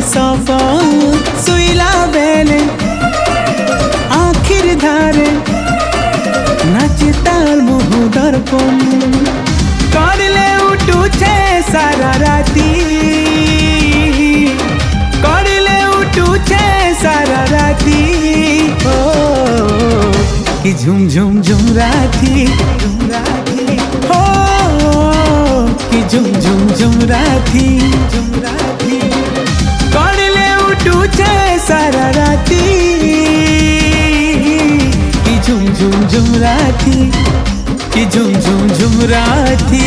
सपन सुइला बेले आखिर धारे नाचे ताल मुह दर्पण करले उठुछे सारा राती करले उठुछे सारा राती ओ कि झुम झुम झुम राती हो कि झुम झुम झुम राती करले उठुछे सारा राती कि झुम झुम झुम राती कि झुम झुम झुम राती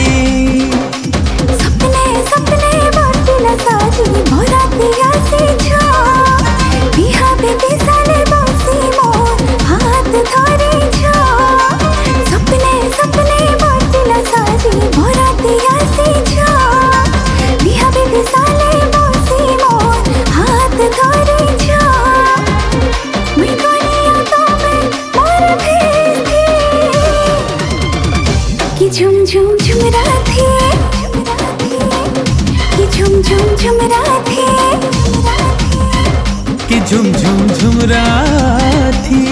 सपने सपने बाटिला साजी भराती आसे छा बिहा बेबी साले बासी मोर हाथ धरे छा सपने सपने बाटिला साजी भराती आसे छा बिहा बेबी साले बासी मोर हाथ धरे छा मैं कोनिया तो मैं मोर भेदी कि झुम झुम झुम राती कि झुम झुम झुम राती कि झुम झुम झुम राती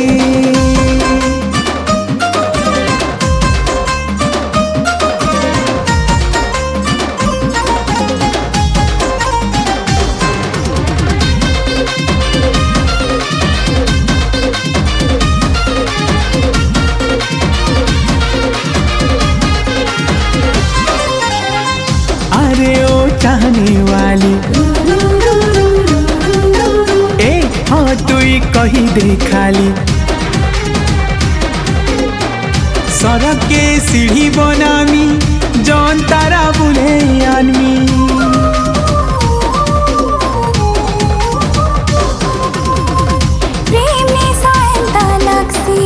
अरे ओ चाहने वाली ए हाँ तू ही कही दे खाली सड़क के सीढ़ी बनामी जौन तारा बुले आनमी प्रेम ने सायंता लगसी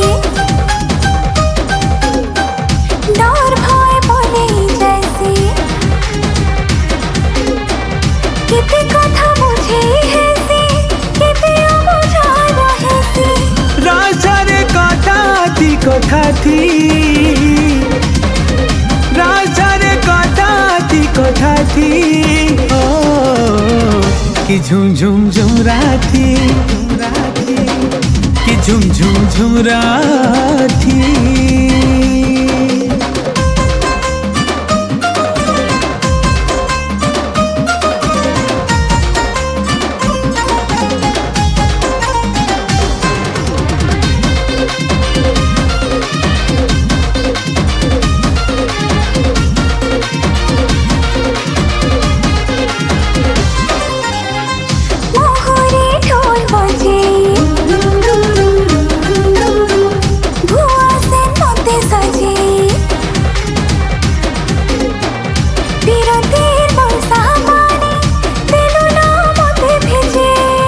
डर भय बोले जैसे किते कथा बुझे हेसी किते बुझा रहेसी राजारे कथा थी राजारे कथा थी ओ कि झुम झुम झुम राती कि झुम झुम झुम राती मोहरे ढोल बजे भुआ से नोते सजे बिरतीर बरसा पानी दिलु ना मोते भेजे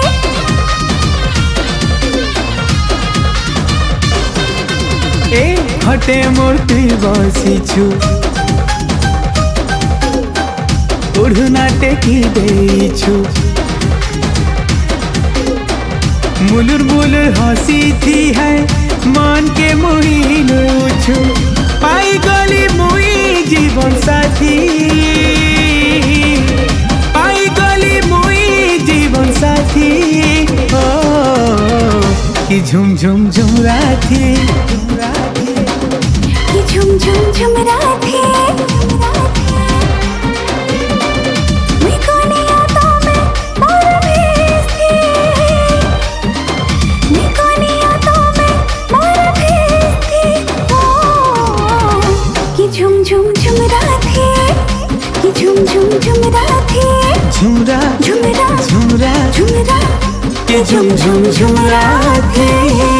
ए घटे मूर्ति बसिछु ओढ़ना टेकी देइछु मुलुर मुलुर हंसी थी है मन के मोहिनी उछु पाई गली मुई जीवन साथी पाई गली मुई जीवन साथी ओ कि झुम झुम झुम राती कि झुम झुम झुम राती मैं कोनिया तो मैं मोर भेदी मैं कोनिया तो मैं मोर भेदी ओ कि झुम झुम झुम राती कि झुम झुम झुम राती झुमरा झुमरा झुमरा झुमरा कि झुम झुम झुम राती